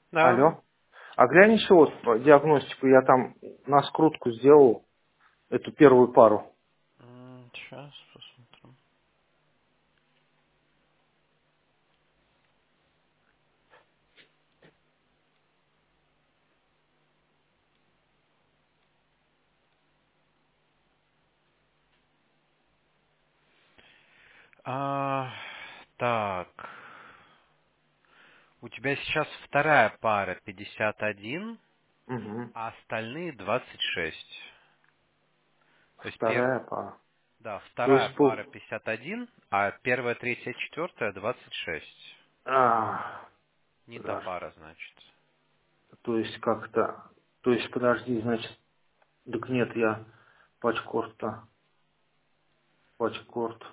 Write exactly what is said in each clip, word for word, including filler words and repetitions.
Да. Алло. А глянь еще вот по диагностику, я там на скрутку сделал эту первую пару. Сейчас посмотрим. А, так. У тебя сейчас вторая пара пятьдесят один, Угу. а остальные двадцать шесть. То есть пер... Вторая пара. да, То вторая есть, пол- пара пятьдесят один, а первая, третья, четвертая двадцать шесть. а, Не та подожди. пара, значит. То есть как-то, то есть подожди, значит, так нет, я пачкорт-то, пачкорт.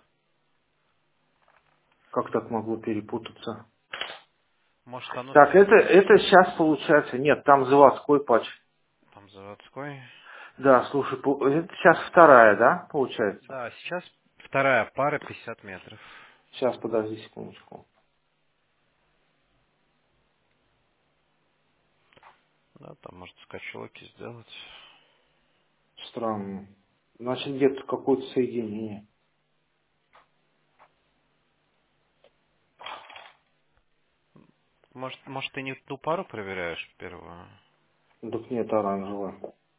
Как так могло перепутаться? Может, оно Так, там, это, это сейчас получается, нет, там заводской патч. там заводской. Да, слушай, по- это сейчас вторая, да, получается? Да, сейчас вторая пара пятьдесят метров. Сейчас, подожди секундочку. Да, там может скачелки сделать. Странно. Значит, где-то какое-то соединение. Может, может, ты не ту пару проверяешь первую? Так нет, оранжевая.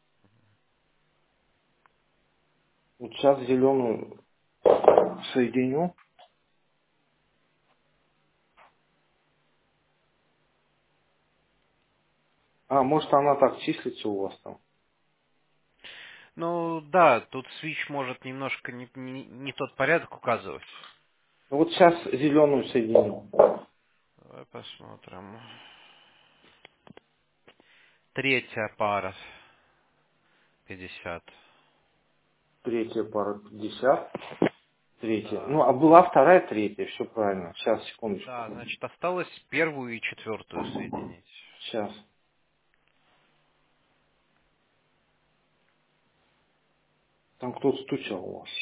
Вот сейчас зеленую соединю. А, может она так числится у вас там? Ну да, тут свич может немножко не, не, не тот порядок указывать. Ну вот сейчас зеленую соединю. Давай посмотрим. Третья пара пятьдесят. Третья пара пятьдесят. Третья. Ну, Да. а была вторая, третья. Все правильно. Сейчас, Да, секундочку. значит, осталось первую и четвертую соединить. Сейчас. Там кто-то стучал у вас.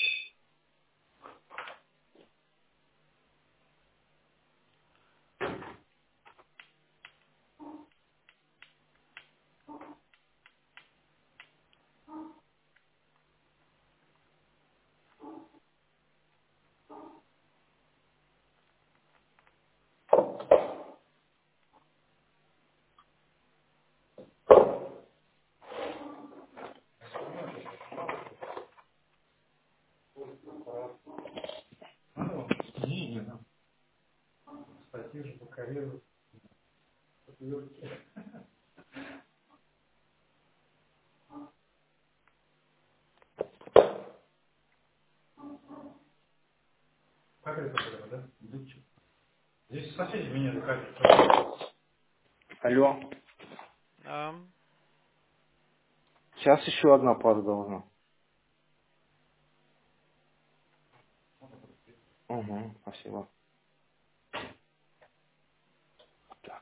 Алло. А, Сейчас еще одна пара должна. Угу, спасибо. Так.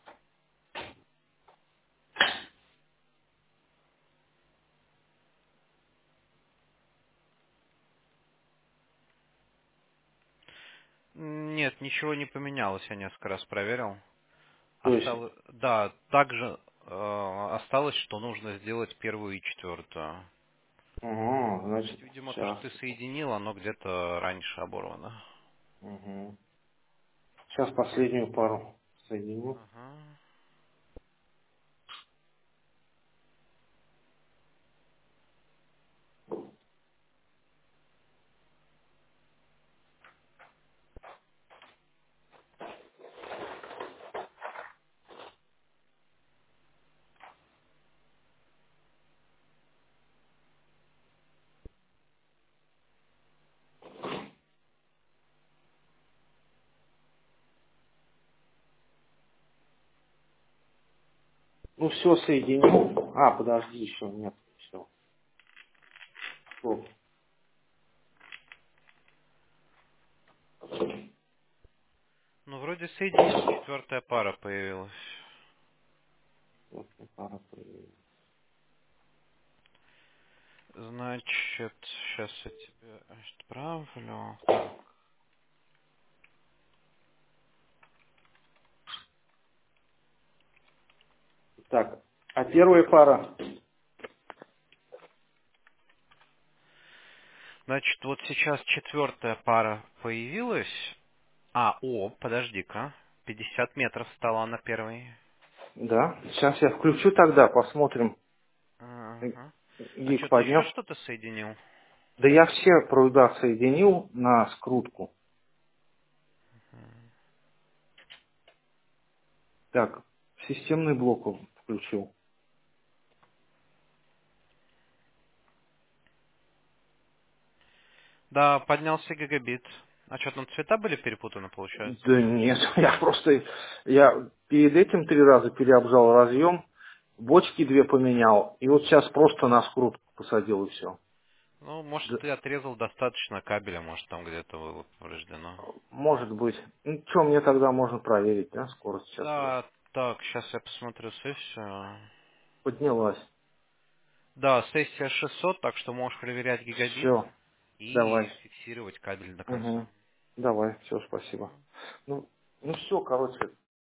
нет, ничего не поменялось, я несколько раз проверил. То есть, Осталось, да, также э, осталось, что нужно сделать первую и четвертую. угу, То есть, значит, видимо, то, сейчас. что ты соединил, оно где-то раньше оборвано. Угу. Сейчас последнюю пару соединю. Ага. Ну, все соединю. А, подожди, еще нет. Все. Стоп. Ну, вроде соединил, четвертая пара появилась. Вот эта пара появилась. Значит, сейчас я тебе отправлю. Так. Так, а первая пара? Значит, вот сейчас четвертая пара появилась. А, о, подожди-ка. пятьдесят метров стала на первой. Да. Сейчас я включу тогда, посмотрим. Ага. А Гик что, ты еще поднес. что-то соединил? Да я все провода соединил на скрутку. Так, системный блок включил. Да, поднялся гигабит. А что, там цвета были перепутаны, получается? Да нет, я просто, я перед этим три раза переобжал разъем, бочки две поменял, и вот сейчас просто на скрутку посадил и все. Ну, может, ты отрезал достаточно кабеля, может, там где-то было повреждено. Может быть. Ну, что мне тогда можно проверить, да, скорость сейчас вот. Да, так, сейчас я посмотрю сессию. Поднялась. Да, сессия шестьсот, так что можешь проверять гигабит Все, и давай. фиксировать кабель до конца. Угу. Давай, все, спасибо. Ну, ну все, короче,